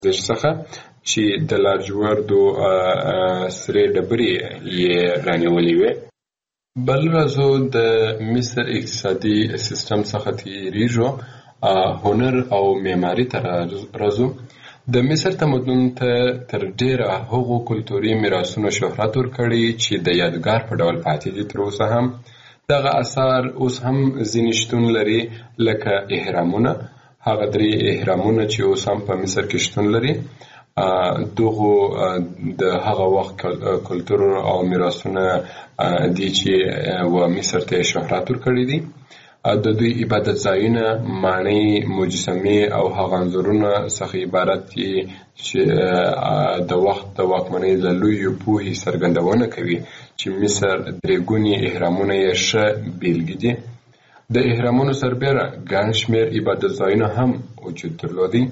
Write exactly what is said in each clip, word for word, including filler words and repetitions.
څخه چې د لاجوردو سرې ډبرې یې رانیولې وې. بل راځو د مصر اقتصادي سیستم څخه تیریږو، هنر او معماري ته راځو. د مصر تمدن ته تر ډیره هغو کلتوري میراثونو شهرت ورکړی چې د یادګار په ډول پاتې دي. تر اوسه هم دغه آثار اوس هم ځینې شتون لري، لکه اهرامونه، هغه درې اهرامونه چې اوس هم په مصر کې شتون لري. دغه د هغه وخت کلتور او میراثونه دي چې و مصر ته شهرت ورکړی دي. د دوی عبادت ځایونه، ماڼۍ، مجسمې او هغه انځورونه څخه عبارت دي چې د وخت د واکمنۍ له لویو پوهې څرګندونه کوي چې مصر درې ګوني اهرامونه یې ښه بیلګې دي. د اهرامونو سربیره ګڼ شمېر عبادت ځایونه هم وجود درلودي.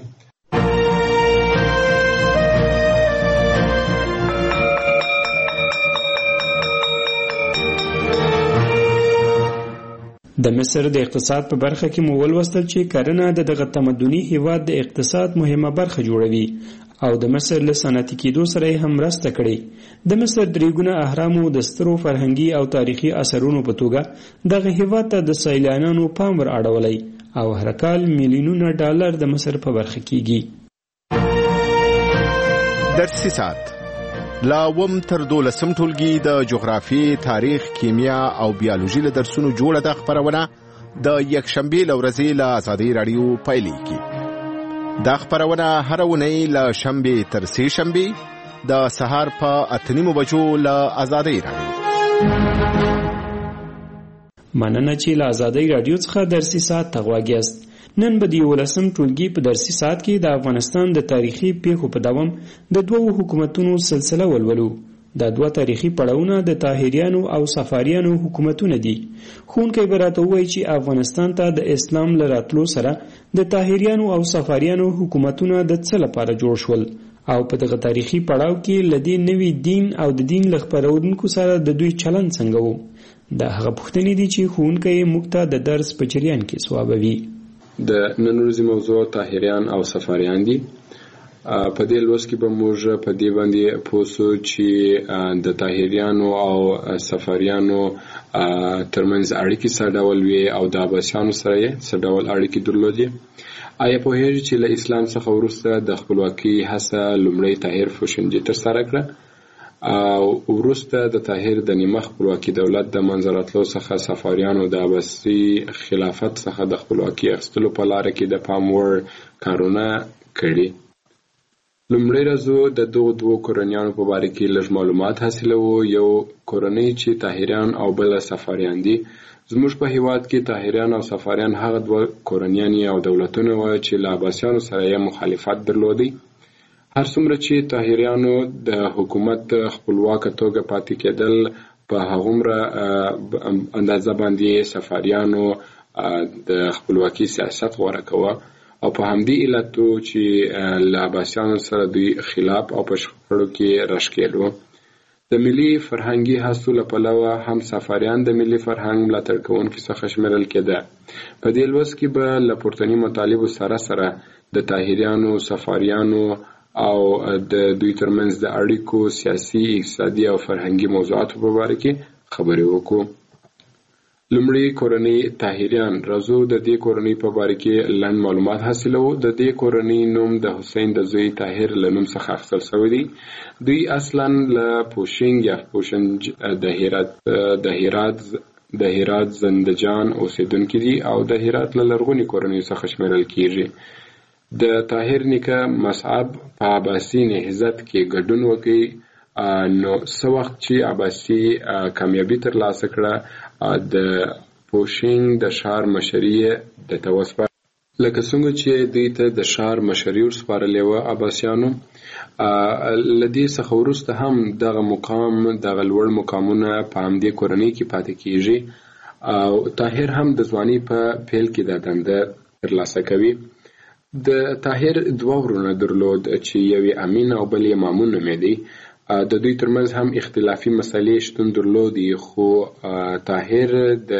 د مصر د اقتصاد په برخه کې مو ولوستل چې کرنه د دغه تمدني هیواد د اقتصاد مهمه برخه جوړوي او د مصر له صنعتي کېدو سره یې هم مرسته کړې. د مصر درې ګونه اهرامو د سترو فرهنګي او تاریخي اثرونو په توګه دغه هیواد ته د سیلانیانو پام ور اړولی او هر کال میلیونونه ډالر د مصر په برخه کېږي. درسي ساعت لا وم تر دولسم ټولګي د جغرافي، تاریخ، کیمیا او بیولوژي له درسونو جوړه د خبرونه د یکشنبه لورځي له آزادۍ رادیو پیلېږي. دا خبرونه هر اونۍ له شنبه تر سه شنبه د سهار په اته نیمو بجو له آزادۍ رادیو. مننه چې له آزادۍ رادیو څخه درسي ساعت ته غواګیاست. نن به د یولسم ټولګي په درسي ساعت کې د افغانستان د تاریخي پیښو په دوام د دوو حکومتونو سلسله ولولو. دا دوه تاریخي پړاوونه د طاهریانو او صفاریانو حکومتونه دي. ښوونکی به راته ووایي چې افغانستان ته د اسلام له راتلو سره د طاهریانو او صفاریانو حکومتونه د څه لپاره جوړ شول او په دغه تاریخي پړاو کې له دې نوي دین او د دین له خپرونکو سره د دوی چلند څنګه و. دا هغه پوښتنې دي چې ښوونکی موږ ته د درس په جریان کې ځوابوي. د نن ورځې موضوع طاهریان او صفاریان دي. په دې لوست کې به موږ په دې باندې پوه شو چې د طاهریانو او صفاریانو ترمنځ اړیکې څه ډول وي او د عباسیانو سره یې څه ډول اړیکې درلودې. آیا پوهېږئ چې له اسلام څخه وروسته د خپلواکۍ هڅه لومړی طاهر فوشنجي ترسره کړه او وروسته د طاهر د نیمه خپلواکي دولت د منځه راتلو څخه صفاریانو د عباسي خلافت څخه د خپلواکي اخیستلو په لاره کې د پام وړ کارونه کړي. لومړی راځو د دغو دوو کورنیانو په باره کې لږ معلومات حاصلوو. یو کورنۍ چې طاهریان او بل صفاریان دي. زموږ په هیواد کې طاهریان او صفاریان هغه دوه کورنیان او دولتونه وو چې له عباسیانو سره یې مخالفت درلودی. هر څومره چې طاهریانو د حکومت خپلواکه توګه پاتې کېدل، په هغومره اندازه باندې صفاریانو د خپلواکي سیاست غوره کوه او په همدې علتو چې له عباسیانو سره دوی خلاف او په شخړو کې راښکېدو. د ملي فرهنګي هڅو له پلوه هم صفاریان د ملي فرهنګ ملاتړ کوونکي څخه شمیرل کېده. په دې لوست کې به له پورتني مطالبو سره سره د طاهریانو، صفاریانو او د دوی ترمنځ د اړیکو، سیاسي، اقتصادي او فرهنګي موضوعاتو په باره کې خبرې وکړو. لومړی کورنۍ طاهریان. راځو د دې کورنۍ په باره کې لنډ معلومات حاصلوو. د دې کورنۍ نوم د حسین د زوی طاهر له نوم څخه اخیستل شوی دی. دوی اصلا له پوشنګ یا پوشنج د هرات د هرات د هرات زندجان اوسیدونکي دي او د هرات له لرغوني کورنۍ څخه شمیرل کیږي. د طاهر نیکه مصعب په عباسي نهضت کې ګډون وکړي. نو څه وخت چې عباسي کامیابي ترلاسه کړه، د پوشنګ د ښار مشري د توسپه لکه څنګه چې دوی ته د ښار مشري ورسپارلې وه عباسیانو. له دې څخه وروسته هم دغه مقام دغه لوړ مقامونه په همدې کورنۍ کې پاتې کیږي او طاهر هم د ځوانۍ په پیل کې دا دنده ترلاسه کوي. د طاهر دوه ورونه درلود چې یو یې امین او بل یې مامون نومېدی. د دوی ترمنځ هم اختلافي مسلې شتون درلودي، خو طاهر د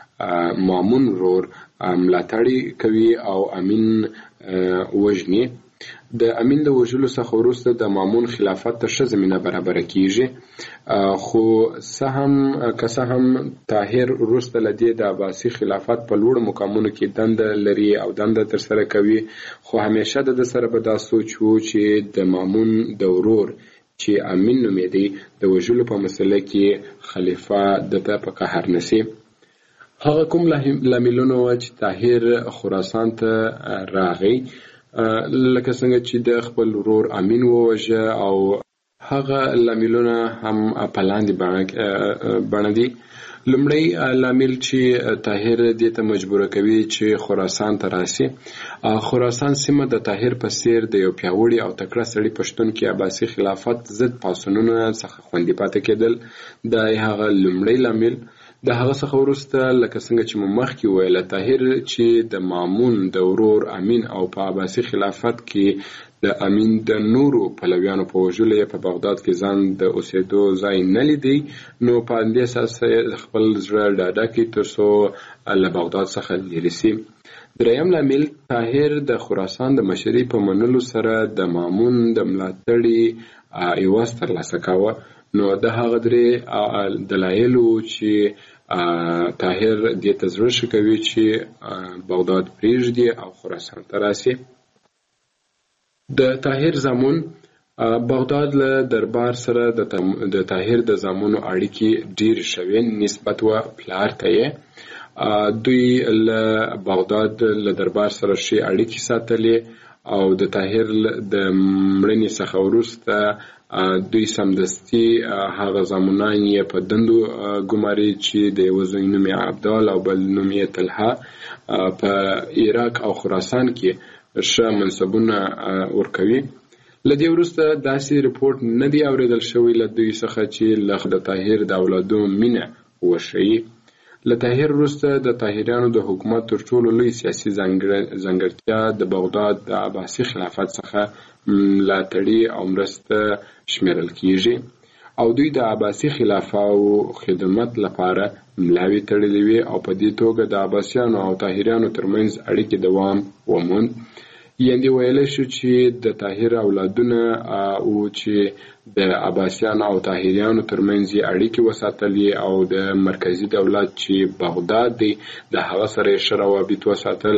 مامون ورور ملاتړ کوي او امین وژني. د امین د وژلو څخه وروسته د مامون خلافت ته ښه زمینه برابره کیږي، خو څه هم که څه هم طاهر وروسته له دې د عباسي خلافت په لوړو مقامونو کې دنده لري او دنده ترسره کوي، خو همیشه د ده سره به دا سوچ و چې د مامون د ورور چې امین نومېدی د وژلو په مسله کې خلیفه دته په قهر نشي. هغه کوم لاملونه وو چې طاهر خراسان ته راغی، لکه څنګه چې د خپل ورور امین ووژه، او هغه لاملونه هم په لاندې بڼه دي. لومړی لامل چې طاهر دې ته مجبوره کوي چې خراسان ته راسي. خراسان سیمه د طاهر په څیر د یو پیاوړي او تکړه سړي پښتون کې عباسي خلافت ضد پاڅونونو څخه خوندي پاتې کېدل. دا هغه لومړی لامل. د هغه څخه وروسته لکه څنګه چې مو مخکې ویله، طاهر چې د مامون د ورور امین او په عباسي خلافت کې د امین د نورو پلویانو په وژلو یې په بغداد کې ځان د اوسېدو ځای نه لیدی، نو په همدې اساس خپل زړه ډاډه کړي تر څو له بغداد څخه لرې سي. دریم لامل، طاهر د خراسان د مشرۍ په منلو سره د مامون د ملاتړي عوض ترلاسه کاوه. نو د هغه درې دلایلو چې طاهر دې ته زړه ښه کوي چې بغداد پرېږدي او خراسان ته راسي. د طاهر زامن بغداد له دربار سره د طاهر د زامنو اړیکې ډېر شوې نسبت و پلار ته یې. دوی له بغداد له دربار سره ښې اړیکې ساتلې او د طاهر د مړینې څخه وروسته دوی سمدستي هغه زامنان یې په دندو ګماري چې د یوه زوی نوم یې عبدال او بل نوم یې طلحه په عراق او خراسان کې ښه منصبونه ورکوي. له دې وروسته داسې رپورټ نه دی اورېدل شوی له دوی څخه چې له د طاهر د اولادو مینه وښیي. له طاهر وروسته د طاهریانو د حکومت تر ټولو لوی سیاسي ځانګړتیا د بغداد د عباسي خلافت څخه ملاتړي او مرسته شمیرل کیږي، او دوی د عباسي خلافه او خدمت لپاره ملاوي تړلې وي، او په دې توګه د عباسیانو او طاهریانو ترمنځ اړیکې دوام وموند. یعنې ویلی شو چې د طاهر اولادونه او چې د عباسیانو او طاهریانو ترمنځ اړیکې وساتلې، او د مرکزي دولت چې بغداد دی د هغه سره یې ښه روابط وساتل.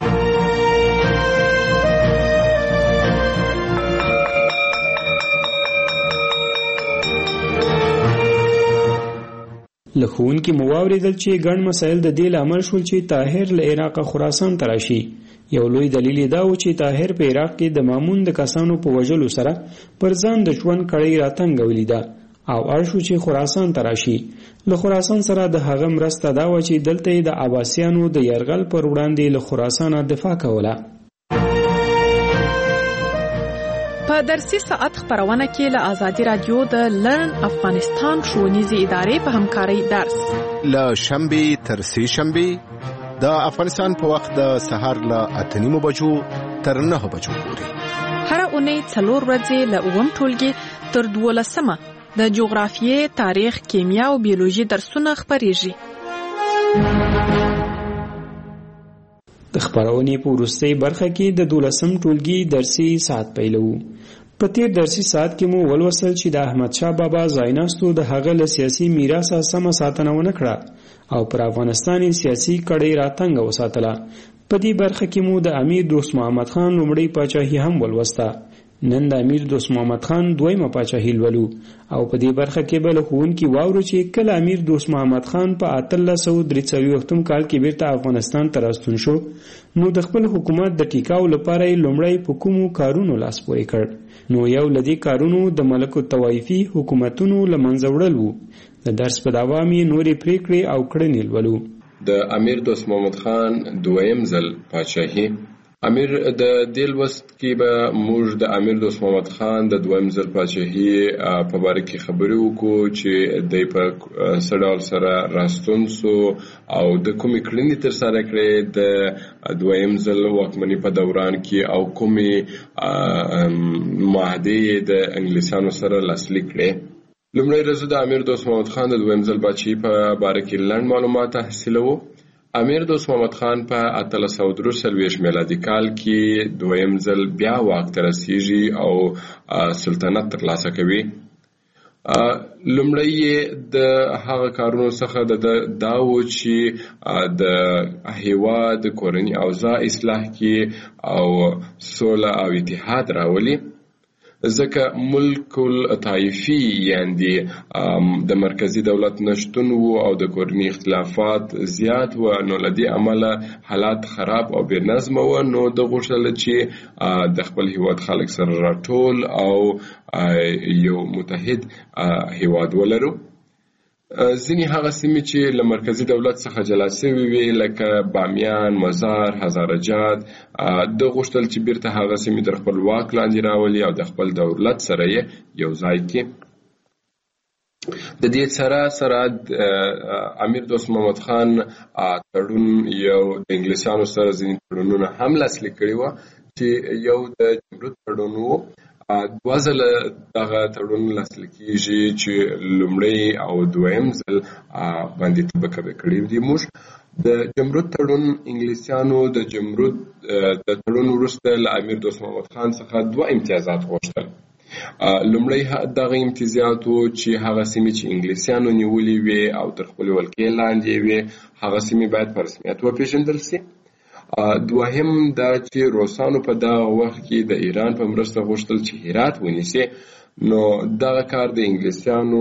له ښوونکي مو واورېدل چې ګڼ مسایل د دې لامل شول چې طاهر له عراقه خراسان ته راشي. یو لوی دلیل دا و چې طاهر په عراق کې د مامون د کسانو په وژلو سره پر ځان د ژوند کړۍ راتنګولې ده او اړ شو چې خراسان ته راشي. له خراسان سره د هغه مرسته دا و چې دلته یې د عباسیانو د یرغل پر وړاندې له خراسانه دفاع کوله. په درسي ساعت خبرونه کې له آزادي رادیو د لرن افغانستان ښوونیزې ادارې په همکارۍ درس له شنبې تر سې شنبې د افغانستان په وخت د سهار له اته نیمو بجو تر نهه بجو پورې هره اونۍ څلور ورځې له اووم ټولګي تر دولسمه د جغرافیې، تاریخ، کیمیا او بیولوژي درسونه خپریږي. د خبرونې په وروستۍ برخه کې د دولسم ټولګي درسي ساعت پیلو. په تیر درسي ساعت کې مو ولوستل چې د احمد شاه بابا ځایناستو د هغه له سیاسي میراثه سمه ساتنه ونه کړه او پر افغانستان سیاسي کړۍ راتنګه وساتله. په دې برخه کې مو د امیر دوست محمد خان لومړی پاچاهي هم ولوسته. نن د امیر دوست محمد خان دویمه پاچاهي لولو او په دې برخه کې به له ښوونکي واورو چې کله امیر دوست محمد خان په اتلس سوه درې څلوېښتم کال کې بیرته افغانستان ته راستون شو، نو د خپل حکومت د ټیکاو لپاره یې لومړی په کومو کارونو لاس پورې کړ. نو یو له دې کارونو د ملک الطوایفي حکومتونو له منځه وړل و. د درس په دوام یې نورې پریکړې او کړنې لولو. د امیر دوست محمد خان دویم ځل پاچاهي. امیر د دې لوست کې به موږ د امیر دوست محمد خان د دویم ځل پاچاهي په باره کې خبرې وکړو چې دی په څه ډول سره راستون سو او د کومې کړنې ترسره کړې د دویم ځل واکمنۍ په دوران کې او کومې معاهدې د انګلیسانو سره لاسلیک کړې. لومړی ورځ د امیر دوست محمد خان د دویم ځل پاچاهي په باره کې لنډ معلومات حاصلوو. امیر دوست محمد خان په اتلس سوه درې څلوېښت میلادي کال کې دویم ځل بیا واک ته رسیږي او سلطنت ترلاسه کوي. لومړی یې د هغه کارونو څخه د دا و چې د هیواد کورني اوضاع اصلاح کړي او سوله او اتحاد راولي، ځکه ملک الطایفي یعنې د مرکزی دولت نشتون و او د کورني اختلافات زیات و، نو له دې امله حالات خراب او بې نظمه و. نو د غوښتل چې د خپل هیواد خلک سره راټول او یو متحد هیواد ولرو. ځینې هغه سیمې چې له مرکزي دولت څخه جلا شوې وې لکه بامیان، مزار، هزارجات، د غوښتل چې بیرته هغه سیمې تر خپل واک لاندې راولي او د خپل دولت سره یې یو ځای کړي. د دې سره سره امیر دوست محمد خان تړون یو د انګلیسانو سره ځینې تړونونه هم لاسلیک کړي وو چې یو د جمرود تړون و. دوه ځله دغه تړون لاسلیک کېږي چې لومړی او دویم ځل باندې طبقه کړي دي. موږ د جمرود تړون انګلیسانو د جمرود د تړون وروسته له امیر دوست محمد خان څخه دوه امتیازات غوښتل. لومړی دغه امتیازات و چې هغه سیمې چې انګلیسانو نیولې وې او تر خپلې ولکې لاندې وې هغه سیمې باید په رسمیت وپېژندل سي. دوهم دا چې روسانو په دغه وخت کې د ایران په مرسته غوښتل چې هرات ونیسي، نو دغه کار د انګلیسانو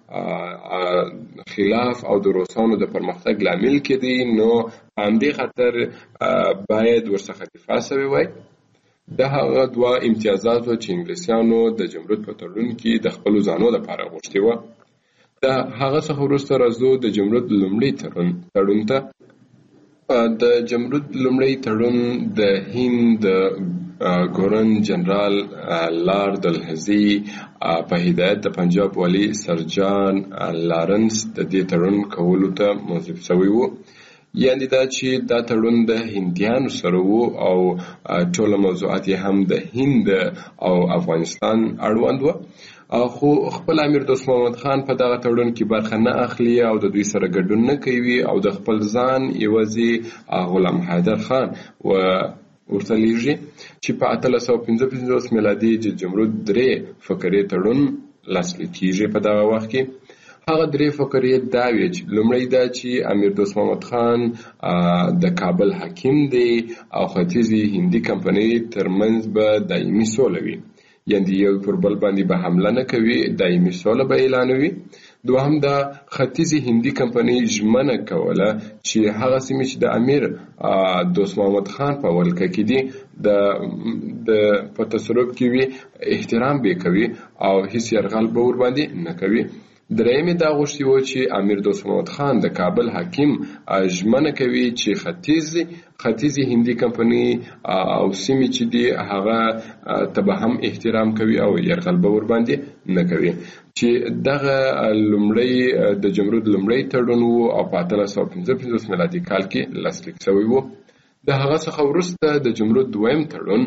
خلاف او د روسانو د پرمختګ لامل کېدی، نو همدې خاطر باید ورڅخه دفاع شوی وای. د هغه دوه امتیازات و چې انګلیسانو د جمرود په تړون کې د خپلو ځانو لپاره غوښتي وه. د هغه څخه وروسته راځو د جمرود لومړي تړون ته. د جمرود لومړی تړون د هند د ګورن جنرال لارډ دلهزي په هدایت د پنجاب والي سر جان لارنس د دې تړون کولو ته موظف شوی و. یعنې دا چې دا تړون د هندیانو سره و او ټوله موضوعات یې هم د هند او افغانستان اړوند و. خو خپل امیر دوست محمد خان په دغه تړون کې برخه نه اخلي او د دوی سره ګډون نه کوي او د خپل ځان یوازې غلام حیدر خان و ورته لیږي چې په اتلس سوه پنځه پنځوس میلادي د جمرود درې فقرې تړون لاسلیک کېږي. په دغه وخت کې هغه درې فقرې دا وې چې لومړی دا چې امیر دوست محمد خان د کابل حاکم دی او ختیځي هندي کمپنۍ ترمنځ به دایمي سوله وي، یعنې یو پر بل باندې به حمله نه کوي، دایمي سوله به اعلانوي. دوهم دا ختیځي هندي کمپنۍ ژمنه کوله چې هغه سیمې چې د امیر دوست محمد خان په ولکه کې دي د په تصرف کې وي احترام به کوي او هیڅ یرغل به ورباندې نه کوي. درېیمې دا غوښتي و چې امیر دوست محمد خان د کابل حاکم ژمنه کوي چې ختیځي ختیځي هندي کمپنۍ او سیمې چې دي هغه ته به هم احترام کوي او یرغل به ورباندې نه کوي. چې دغه لومړی د جمرود لومړی تړون و او په اتلس سوه پنځه پنځوس میلادي کال کې لاسلیک شوی و. د هغه څخه وروسته د جمرود دویم تړون.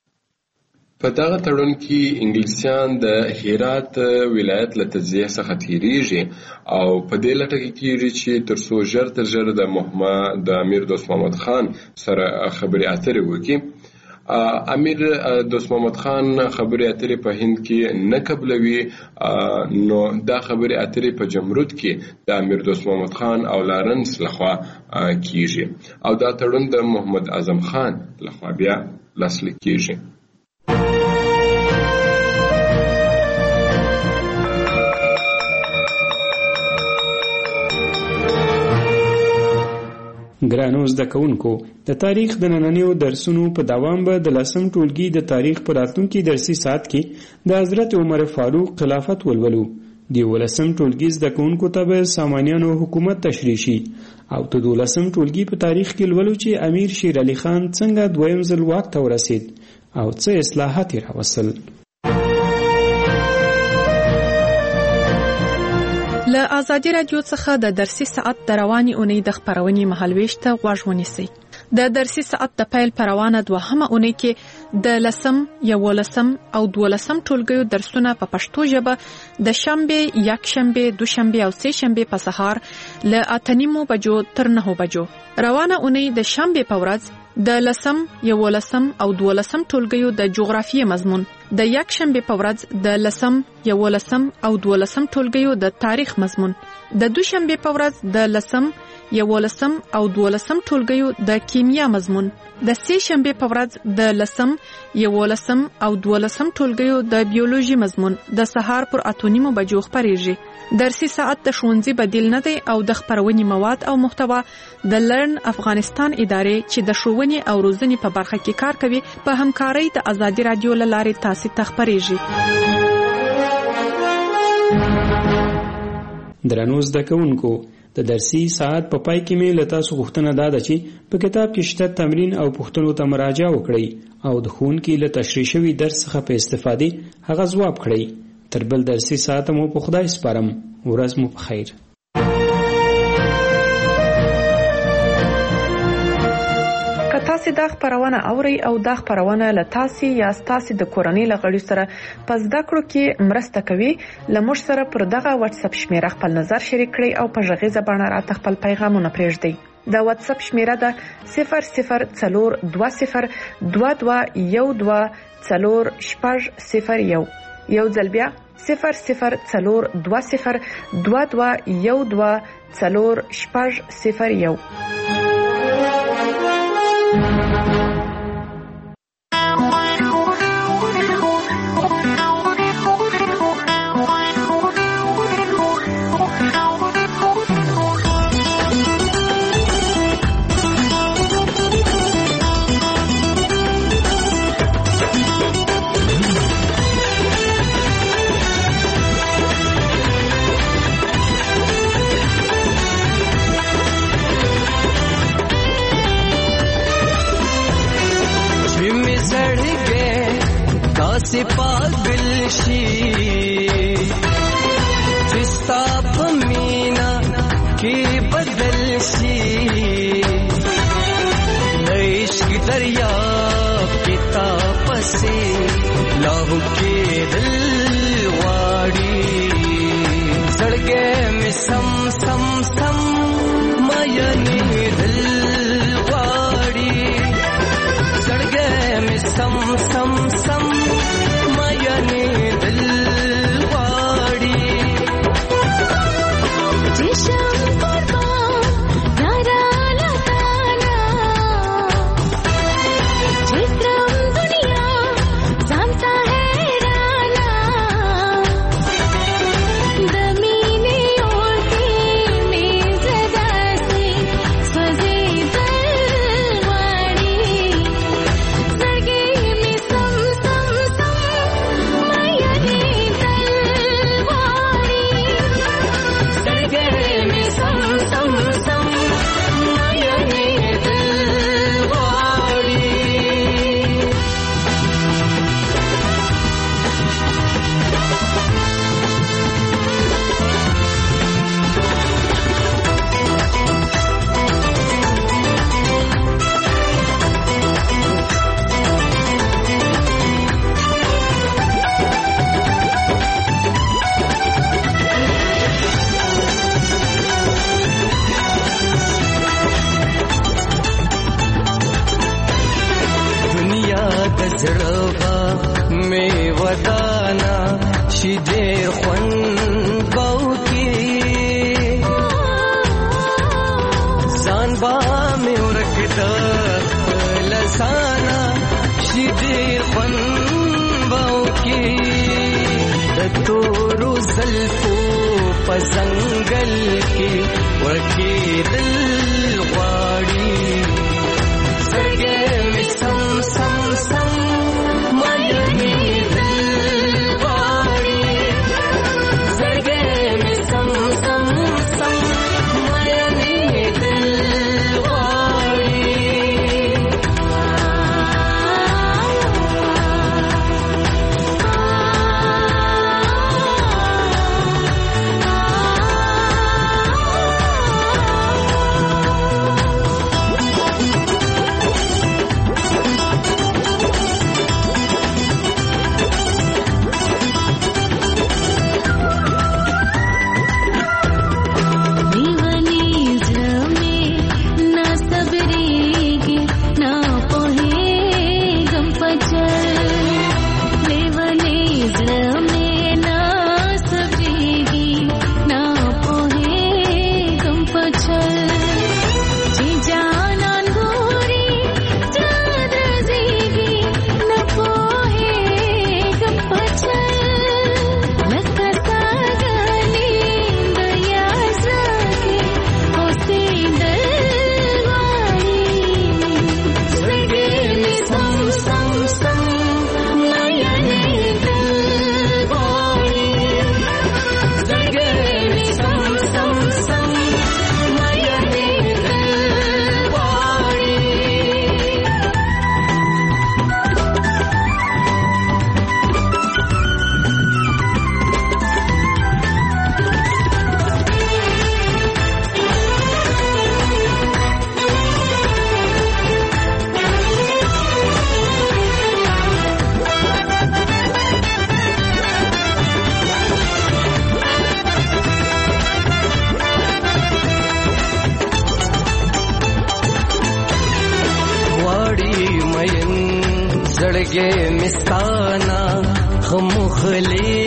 په دغه تړون کې انګلیسیان د هرات ولایت له تجزیه څخه تیریږي او په دې لټه کې کېږي چې تر څو ژر تر ژره د محمد د امیر دوست محمد خان سره خبرې اترې وکړي. امیر دوست محمد خان خبرې اترې په هند کې نه قبلوي، نو دا خبرې اترې په جمرود کې د امیر دوست محمد خان او لارنس لخوا کېږي او دا تړون د محمد اعظم خان لخوا بیا لاسلیک کېږي. ګرانو زده کوونکو، د تاریخ د نننیو درسونو په دوام به د لسم ټولګي د تاریخ په راتلونکي درسي ساعت کې د حضرت عمر فاروق خلافت ولولو. د یولسم ټولګي زده کوونکو ته به سامانیانو حکومت تشریح شي او د دولسم ټولګي په تاریخ کې لولو چې امیر شیر علي خان څنګه دویم ځل واک ته ورسید او څه اصلاحات یې راوستل. له آزادي رادیو څخه د درسي ساعت د رواني اونۍ د خبرونې مهالويش ته غوږ ونیسئ. د درسي ساعت د پیل پروانه دوهمه اونۍ کې د لسم، یولسم او دولسم ټولګیو درسونه په پښتو ژبه د شنبه، یکشنبه، دوشنبه او سه شنبه په سهار له اته نیمو بجو تر نهو بجو. روانه اونۍ د شنبه په ورځ د لسم، یولسم او دولسم ټولګیو د جغرافیې مضمون، د یکشنبه په ورځ د لسم، یولسم او دولسم ټولګیو د تاریخ مضمون، د دوشنبه په ورځ د لسم، یولسم او دولسم ټولګیو د کیمیا مضمون، د سه شنبه په ورځ د لسم، یولسم او دولسم ټولګیو د بیولوژي مضمون د سهار پر اته نیمو بجو خپرېږي. درسي ساعت د ښوونځي بدیل نه دی او د خپرونې مواد او محتوا د لرن افغانستان ادارې چې د ښوونې او روزنې په برخه کې کار کوي په همکارۍ د ازادي رادیو له لارې تاسو ته خپرېږي. درنو زده کوونکو، د درسي ساعت په پای کې مې له تاسو غوښتنه دا ده چې په کتاب کې شته تمرین او پوښتنو ته مراجعه وکړئ او د ښوونکي له تشریح شوي درس څخه په استفادې هغه ځواب کړئ. تر بل درسي ساعت مو په خدای سپارم. ورځ مو په خیر. که تاسو دا خبرونه اورئ او دا خبرونه له تاسو یا تاسو د کورنۍ له غړي سره په زده کړو کې مرسته کوي، لمر سره پر دغه واتس اپ شمیره خپل نظر شریک کړئ او په ژغیزه باندې راته خپل پیغامونه پرېږدئ. دا واتس اپ شمیره ده صفر صفر څلور دوه صفر دوه دوه یو دوه څلور شپږ صفر یو. یو ځل بیا صفر صفر څلور دوه صفر دوه دوه یو دوه څلور شپږ صفر یو. से पागल शी फिस्ता पमीना के बदल शी इश्क दरिया के तापसे लाहू के दिल वाड़ी सड़गे में सम सम सम मयने दिल वाड़ी सड़गे में सम सम सम मयने दिल वाड़ी जिशम कुर्बान नारा लगाना चित्रम दुनिया जानता है राना दमीने ओढ़े में ज़दा से सजे दिलवाड़ी सरगे में सम सम सम मयने दिलवाड़ी सरगे में सम सम सम मयने दिलवाड़ी दुनिया गजड़वा में वदाना शिदेर ख्वन बाउकी जानबा में उरकदा लसाना शिदेर ख्वन बाउकी तोरो ज़ल्फो पजंगल के वरके दिल वाड़ी सरगे में सम सम सम मयने दिलवाड़ी सरगे में सम सम सम मयने दिलवाड़ी زړګې مستانا خمخلي